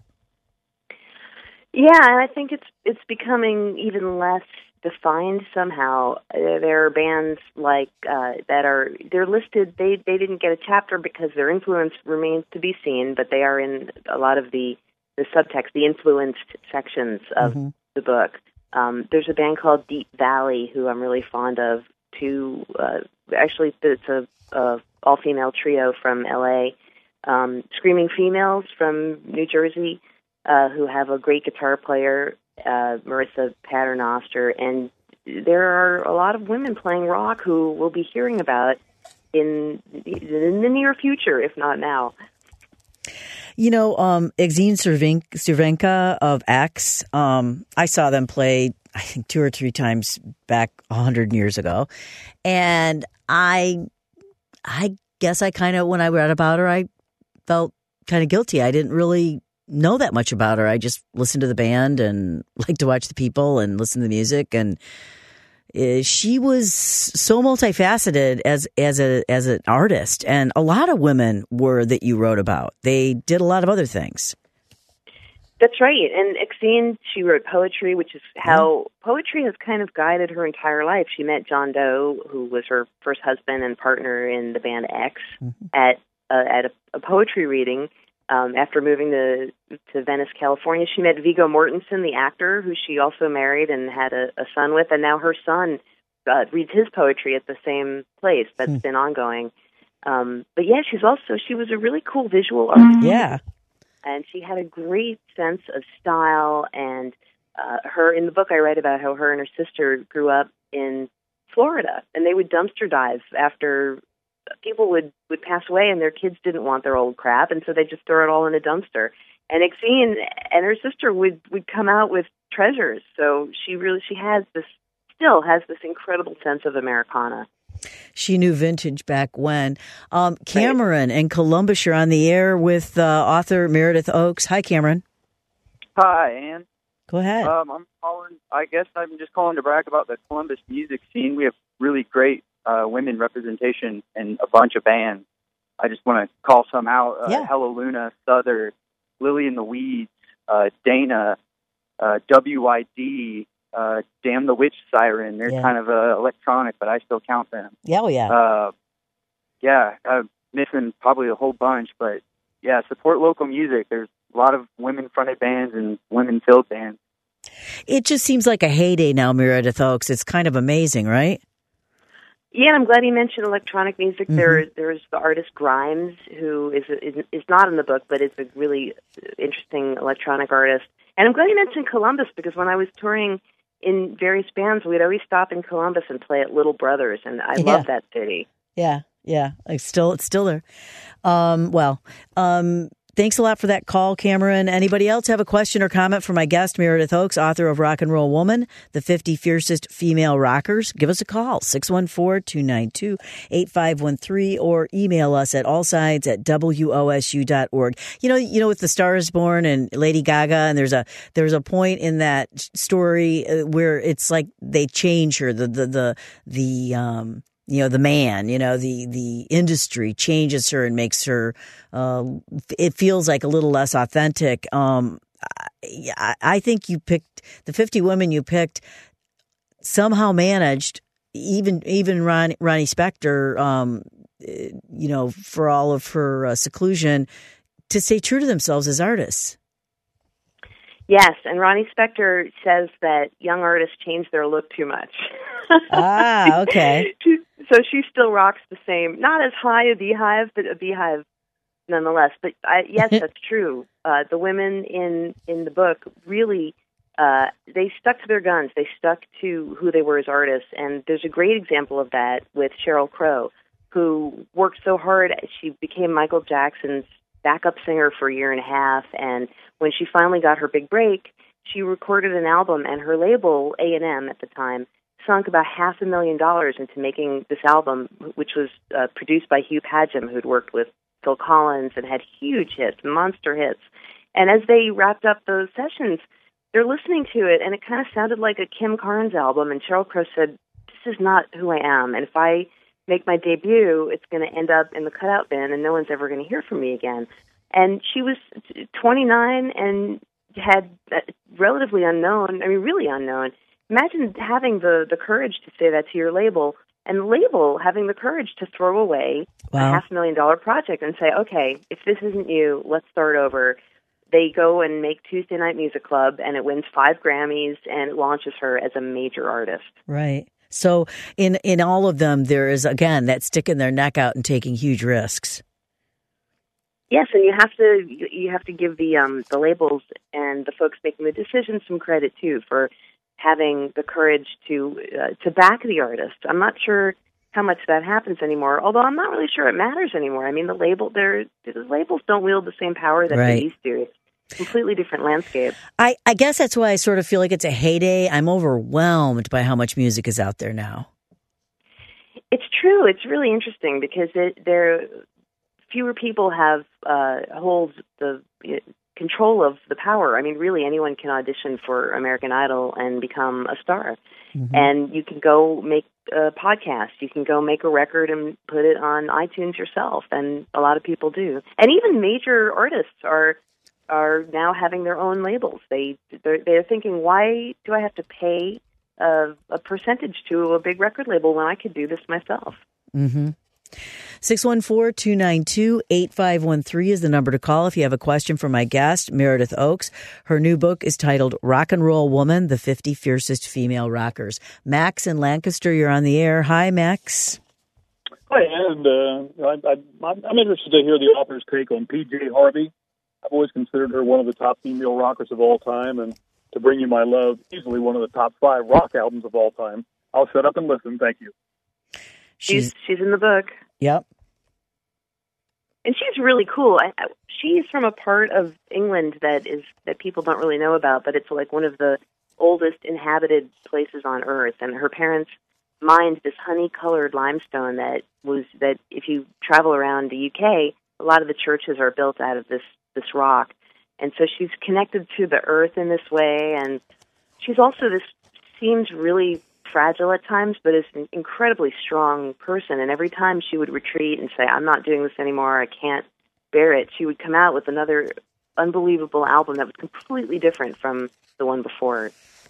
[SPEAKER 2] Yeah, and I think it's it's becoming even less defined somehow. Uh, there are bands like uh, that are they're listed. They they didn't get a chapter because their influence remains to be seen, but they are in a lot of the the subtext, the influenced sections of mm-hmm. the book. Um, there's a band called Deep Valley who I'm really fond of. Two uh, actually, it's a, a all female trio from L A. Um, Screaming Females from New Jersey, uh, who have a great guitar player. Uh, Marissa Paternoster, and there are a lot of women playing rock who we'll be hearing about in, in the near future, if not now.
[SPEAKER 1] You know, um, Exene Cervenka of X, um, I saw them play, I think, two or three times back a hundred years ago, and I, I guess I kind of, when I read about her, I felt kind of guilty. I didn't really know that much about her. I just listened to the band and like to watch the people and listen to the music. And uh, she was so multifaceted as as a as an artist, and a lot of women were that you wrote about. They did a lot of other things.
[SPEAKER 2] That's right. And Exene, she wrote poetry, which is how yeah. poetry has kind of guided her entire life. She met John Doe, who was her first husband and partner in the band X, mm-hmm. at uh, at a, a poetry reading. Um, after moving to to Venice, California, she met Viggo Mortensen, the actor, who she also married and had a, a son with, and now her son uh, reads his poetry at the same place. That's hmm. been ongoing. Um, but yeah, she's also she was a really cool visual artist.
[SPEAKER 1] Yeah,
[SPEAKER 2] And she had a great sense of style. And uh, her in the book, I write about how her and her sister grew up in Florida, and they would dumpster dive after people would, would pass away, and their kids didn't want their old crap, and so they just throw it all in a dumpster. And Exene and her sister would, would come out with treasures. So she really she has this still has this incredible sense of Americana.
[SPEAKER 1] She knew vintage back when. Um, Cameron right. in Columbus, you're on the air with uh, author Meredith Oakes. Hi, Cameron.
[SPEAKER 4] Hi, Ann.
[SPEAKER 1] Go ahead.
[SPEAKER 4] Um, I'm calling. I guess I'm just calling to brag about the Columbus music scene. We have really great uh, women representation in a bunch of bands. I just want to call some out. Uh,
[SPEAKER 1] yeah.
[SPEAKER 4] Hello Luna, Souther, Lily in the Weeds, uh, Dana, uh, W I D, uh, Damn the Witch Siren. They're
[SPEAKER 1] yeah.
[SPEAKER 4] kind of uh, electronic, but I still count them.
[SPEAKER 1] Yeah, well, yeah.
[SPEAKER 4] Uh, yeah, I'm missing probably a whole bunch, but yeah, support local music. There's a lot of women-fronted bands and women-filled bands.
[SPEAKER 1] It just seems like a heyday now, Meredith Oakes. It's kind of amazing, right?
[SPEAKER 2] Yeah, I'm glad you mentioned electronic music.
[SPEAKER 1] Mm-hmm.
[SPEAKER 2] There, there's the artist Grimes, who is, is is not in the book, but is a really interesting electronic artist. And I'm glad you mentioned Columbus, because when I was touring in various bands, we'd always stop in Columbus and play at Little Brothers, and I
[SPEAKER 1] yeah.
[SPEAKER 2] love that city.
[SPEAKER 1] Yeah, yeah. It's still, it's still there. Um, well, um, thanks a lot for that call, Cameron. Anybody else have a question or comment for my guest, Meredith Oakes, author of Rock and Roll Woman, the fifty Fiercest Female Rockers? Give us a call, six one four, two nine two, eight five one three, or email us at allsides at W O S U dot org. You know, you know, with The Star Is Born and Lady Gaga, and there's a there's a point in that story where it's like they change her, the the the the um. You know, the man, you know, the, the industry changes her and makes her, uh, it feels like a little less authentic. Um, I, I think you picked, the fifty women you picked somehow managed, even, even Ron, Ronnie Spector, um, you know, for all of her uh, seclusion, to stay true to themselves as artists.
[SPEAKER 2] Yes, and Ronnie Spector says that young artists change their look too much.
[SPEAKER 1] Ah, okay.
[SPEAKER 2] she, so she still rocks the same, not as high a beehive, but a beehive nonetheless. But I, yes, that's true. Uh, the women in, in the book really, uh, they stuck to their guns. They stuck to who they were as artists. And there's a great example of that with Sheryl Crow, who worked so hard. She became Michael Jackson's backup singer for a year and a half. And when she finally got her big break, she recorded an album, and her label, A and M at the time, sunk about half a million dollars into making this album, which was uh, produced by Hugh Padgham, who'd worked with Phil Collins and had huge hits, monster hits. And as they wrapped up those sessions, they're listening to it, and it kind of sounded like a Kim Carnes album. And Sheryl Crow said, "This is not who I am, and if I make my debut, it's going to end up in the cutout bin, and no one's ever going to hear from me again." And she was twenty-nine and had uh, relatively unknown, I mean, really unknown. Imagine having the, the courage to say that to your label, and the label having the courage to throw away wow. a half a million dollar project and say, okay, if this isn't you, let's start over. They go and make Tuesday Night Music Club, and it wins five Grammys, and it launches her as a major artist.
[SPEAKER 1] Right. So in, in all of them, there is, again, that sticking their neck out and taking huge risks.
[SPEAKER 2] Yes, and you have to you have to give the um, the labels and the folks making the decisions some credit, too, for having the courage to uh, to back the artist. I'm not sure how much that happens anymore, although I'm not really sure it matters anymore. I mean, the label, the labels don't wield the same power that
[SPEAKER 1] right.
[SPEAKER 2] they used to. It's a completely different landscape.
[SPEAKER 1] I, I guess that's why I sort of feel like it's a heyday. I'm overwhelmed by how much music is out there now.
[SPEAKER 2] It's true. It's really interesting because it, there fewer people have uh, hold the uh, control of the power. I mean, really, anyone can audition for American Idol and become a star. Mm-hmm. And you can go make a podcast. You can go make a record and put it on iTunes yourself, and a lot of people do. And even major artists are are now having their own labels. They they're, they're thinking, why do I have to pay a, a percentage to a big record label when I could do this myself?
[SPEAKER 1] Mm-hmm. six one four, two nine two, eight five one three is the number to call if you have a question for my guest, Meredith Oakes. Her new book is titled Rock and Roll Woman, the fifty Fiercest Female Rockers. Max in Lancaster, you're on the air. Hi, Max.
[SPEAKER 5] Hi, and uh, I, I, I'm interested to hear the author's take on P J Harvey. I've always considered her one of the top female rockers of all time, and To Bring You My Love, easily one of the top five rock albums of all time. I'll shut up and listen. Thank you.
[SPEAKER 2] She's she's in the book.
[SPEAKER 1] Yep.
[SPEAKER 2] And she's really cool. I, I, she's from a part of England that is that people don't really know about, but it's like one of the oldest inhabited places on Earth. And her parents mined this honey-colored limestone that was that if you travel around the U K, a lot of the churches are built out of this this rock. And so she's connected to the earth in this way, and she's also this seems really fragile at times, but is an incredibly strong person. And every time she would retreat and say, I'm not doing this anymore, I can't bear it, she would come out with another unbelievable album that was completely different from the one before.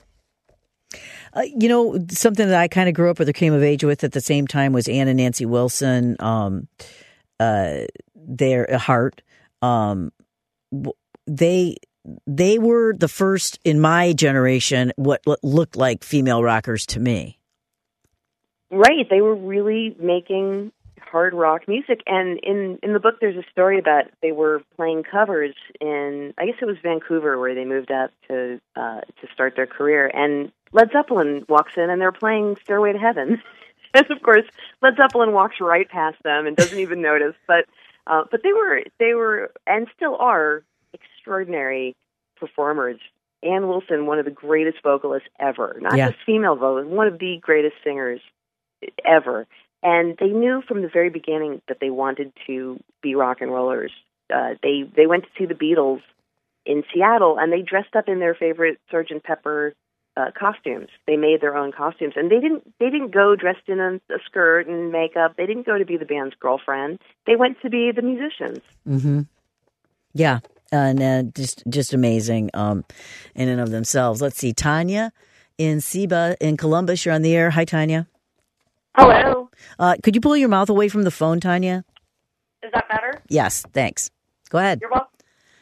[SPEAKER 1] Uh, you know, something that I kind of grew up with or came of age with at the same time was Ann and Nancy Wilson, um, uh, their Heart. Um, they... They were the first in my generation, what looked like female rockers to me.
[SPEAKER 2] Right. They were really making hard rock music. And in, in the book, there's a story about they were playing covers in, I guess it was Vancouver, where they moved up to uh, to start their career. And Led Zeppelin walks in, and they're playing Stairway to Heaven. And, of course, Led Zeppelin walks right past them and doesn't even notice. But uh, but they were, they were, and still are, extraordinary performers. Ann Wilson, one of the greatest vocalists ever, not
[SPEAKER 1] yeah.
[SPEAKER 2] just female vocalists, one of the greatest singers ever. And they knew from the very beginning that they wanted to be rock and rollers. Uh, they they went to see the Beatles in Seattle, and they dressed up in their favorite Sergeant Pepper uh, costumes. They made their own costumes, and they didn't they didn't go dressed in a, a skirt and makeup. They didn't go to be the band's girlfriend. They went to be the musicians.
[SPEAKER 1] Mm-hmm. Yeah. And uh, just just amazing um, in and of themselves. Let's see. Tanya in Seba in Columbus. You're on the air. Hi, Tanya.
[SPEAKER 6] Hello.
[SPEAKER 1] Uh, could you pull your mouth away from the phone, Tanya?
[SPEAKER 6] Is that better?
[SPEAKER 1] Yes, thanks. Go ahead.
[SPEAKER 6] You're welcome.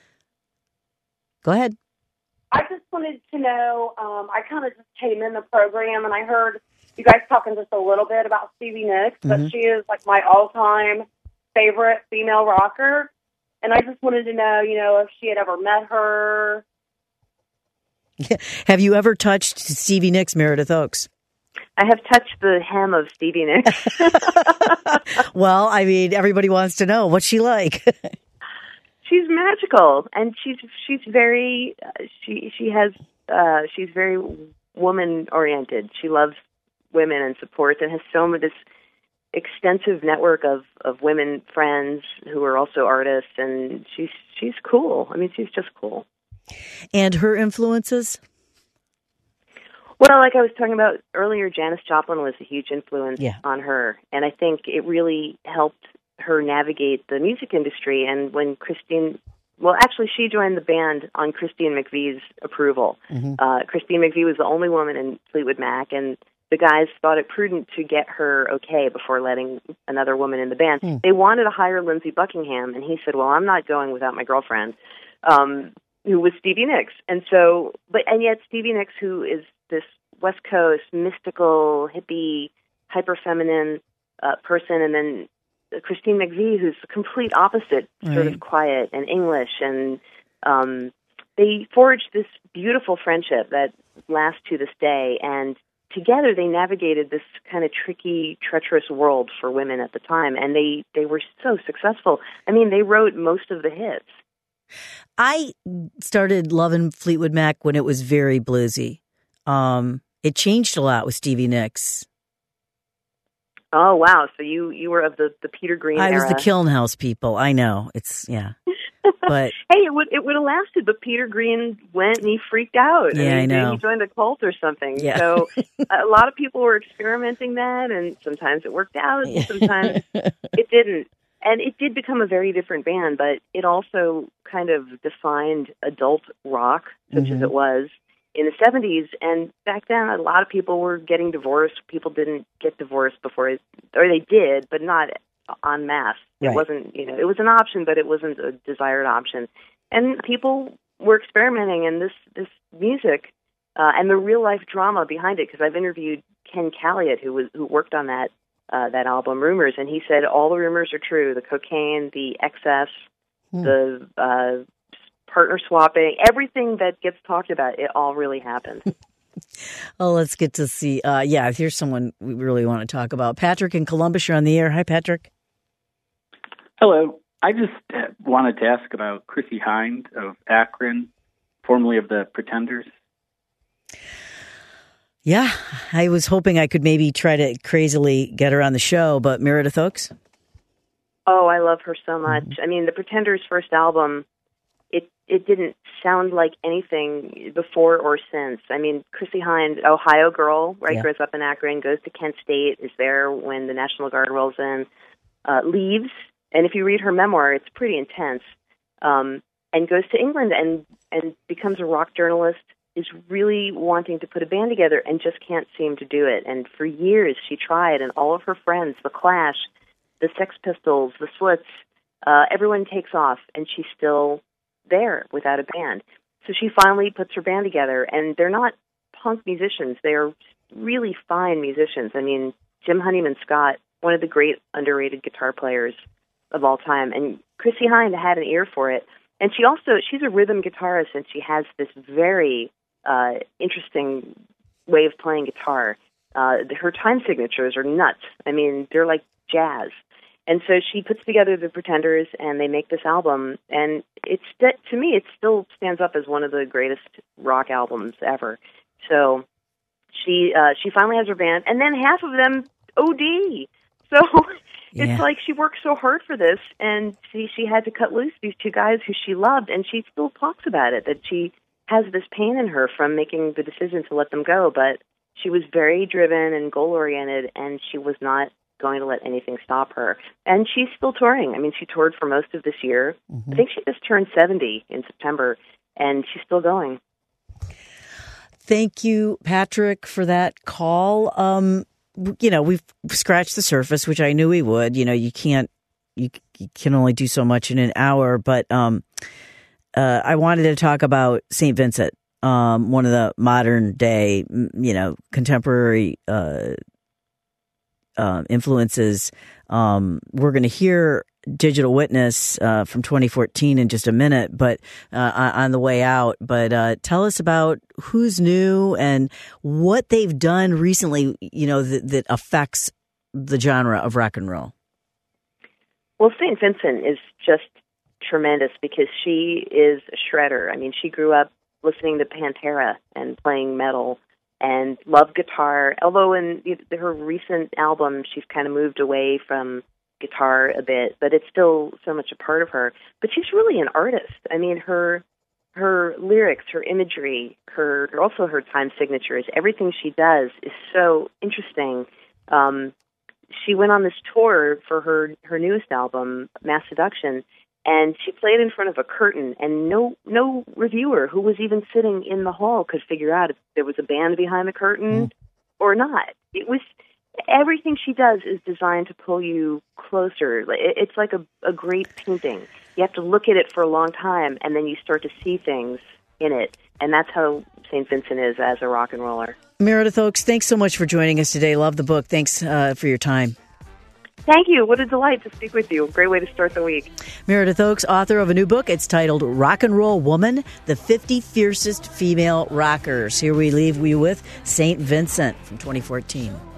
[SPEAKER 1] Go ahead.
[SPEAKER 6] I just wanted to know, um, I kind of just came in the program and I heard you guys talking just a little bit about Stevie Nicks, but mm-hmm. she is like my all-time favorite female rocker. And I just wanted to know, you know, if she had ever met her.
[SPEAKER 1] Have you ever touched Stevie Nicks, Meredith Oaks?
[SPEAKER 2] I have touched the hem of Stevie Nicks.
[SPEAKER 1] Well, I mean, everybody wants to know. What's she like?
[SPEAKER 2] She's magical, and she's she's very uh, she she has uh, she's very woman oriented. She loves women and supports, and has so much this extensive network of, of women friends who are also artists, and she's she's cool. I mean, she's just cool.
[SPEAKER 1] And her influences?
[SPEAKER 2] Well, like I was talking about earlier, Janis Joplin was a huge influence
[SPEAKER 1] yeah.
[SPEAKER 2] on her, and I think it really helped her navigate the music industry. And when Christine, well, actually, she joined the band on Christine McVie's approval. Mm-hmm. Uh, Christine McVie was the only woman in Fleetwood Mac, and the guys thought it prudent to get her okay before letting another woman in the band. Mm. They wanted to hire Lindsey Buckingham, and he said, well, I'm not going without my girlfriend, um, who was Stevie Nicks. And so, but, and yet Stevie Nicks, who is this West Coast, mystical, hippie, hyper-feminine uh, person, and then Christine McVie, who's the complete opposite, right. sort of quiet and English, and um, they forged this beautiful friendship that lasts to this day, and together they navigated this kind of tricky, treacherous world for women at the time, and they, they were so successful. I mean, they wrote most of the hits.
[SPEAKER 1] I started loving Fleetwood Mac when it was very bluesy. Um, it changed a lot with Stevie Nicks.
[SPEAKER 2] Oh, wow. So you, you were of the, the Peter Green
[SPEAKER 1] I
[SPEAKER 2] era.
[SPEAKER 1] was the Kiln House people. I know. It's, yeah. But
[SPEAKER 2] hey, it would it would have lasted, but Peter Green went and he freaked out.
[SPEAKER 1] Yeah,
[SPEAKER 2] and he,
[SPEAKER 1] I know.
[SPEAKER 2] He joined a cult or something.
[SPEAKER 1] Yeah.
[SPEAKER 2] So a lot of people were experimenting that, and sometimes it worked out, and sometimes it didn't. And it did become a very different band, but it also kind of defined adult rock, such mm-hmm. as it was in the seventies. And back then, a lot of people were getting divorced. People didn't get divorced before, it, or they did, but not en masse. It
[SPEAKER 1] right.
[SPEAKER 2] wasn't, you know, it was an option, but it wasn't a desired option. And people were experimenting in this, this music uh, and the real life drama behind it. Because I've interviewed Ken Calliot, who was who worked on that uh, that album, Rumors, and he said all the rumors are true: the cocaine, the excess, hmm. the uh, partner swapping, everything that gets talked about, it all really happened.
[SPEAKER 1] Oh, let's get to see. Uh, yeah, here's someone we really want to talk about. Patrick in Columbus, you're on the air. Hi, Patrick.
[SPEAKER 7] Hello. I just wanted to ask about Chrissie Hynde of Akron, formerly of the Pretenders.
[SPEAKER 1] Yeah, I was hoping I could maybe try to crazily get her on the show, but Meredith Oaks?
[SPEAKER 2] Oh, I love her so much. Mm-hmm. I mean, the Pretenders' first album, it it didn't sound like anything before or since. I mean, Chrissie Hynde, Ohio girl, right, yeah. grows up in Akron, goes to Kent State, is there when the National Guard rolls in, uh, leaves, and if you read her memoir, it's pretty intense, um, and goes to England and, and becomes a rock journalist, is really wanting to put a band together and just can't seem to do it. And for years she tried, and all of her friends, The Clash, the Sex Pistols, the Slits, uh, everyone takes off, and she's still there without a band. So she finally puts her band together, and they're not punk musicians. They're really fine musicians. I mean, Jim Honeyman Scott, one of the great underrated guitar players of all time, and Chrissie Hynde had an ear for it. And she also, she's a rhythm guitarist, and she has this very uh, interesting way of playing guitar. Uh, her time signatures are nuts. I mean, they're like jazz. And so she puts together the Pretenders, and they make this album. And it's to me, it still stands up as one of the greatest rock albums ever. So she uh, she finally has her band, and then half of them O D. So it's yeah. like she worked so hard for this, and she she had to cut loose these two guys who she loved, and she still talks about it, that she has this pain in her from making the decision to let them go. But she was very driven and goal-oriented, and she was not going to let anything stop her. And she's still touring. I mean, she toured for most of this year. Mm-hmm. I think she just turned seventy in September, and she's still going.
[SPEAKER 1] Thank you, Patrick, for that call. Um, you know, we've scratched the surface, which I knew we would. You know, you can't, you, you can only do so much in an hour, but um, uh, I wanted to talk about Saint Vincent, um, one of the modern day, you know, contemporary uh Uh, influences. Um, we're going to hear Digital Witness uh, from twenty fourteen in just a minute, but uh, on the way out. But uh, tell us about who's new and what they've done recently, you know, that, that affects the genre of rock and roll.
[SPEAKER 2] Well, Saint Vincent is just tremendous because she is a shredder. I mean, she grew up listening to Pantera and playing metal and loved guitar, although in her recent album, she's kind of moved away from guitar a bit, but it's still so much a part of her. But she's really an artist. I mean, her her lyrics, her imagery, her also her time signatures, everything she does is so interesting. Um, she went on this tour for her, her newest album, Mass Seduction, and she played in front of a curtain, and no no reviewer who was even sitting in the hall could figure out if there was a band behind the curtain mm. or not. It was everything she does is designed to pull you closer. It's like a, a great painting. You have to look at it for a long time, and then you start to see things in it. And that's how Saint Vincent is as a rock and roller.
[SPEAKER 1] Meredith Oaks, thanks so much for joining us today. Love the book. Thanks uh, for your time.
[SPEAKER 2] Thank you. What a delight to speak with you. Great way to start the week.
[SPEAKER 1] Meredith Oaks, author of a new book. It's titled Rock and Roll Woman, The fifty Fiercest Female Rockers. Here we leave you with Saint Vincent from twenty fourteen.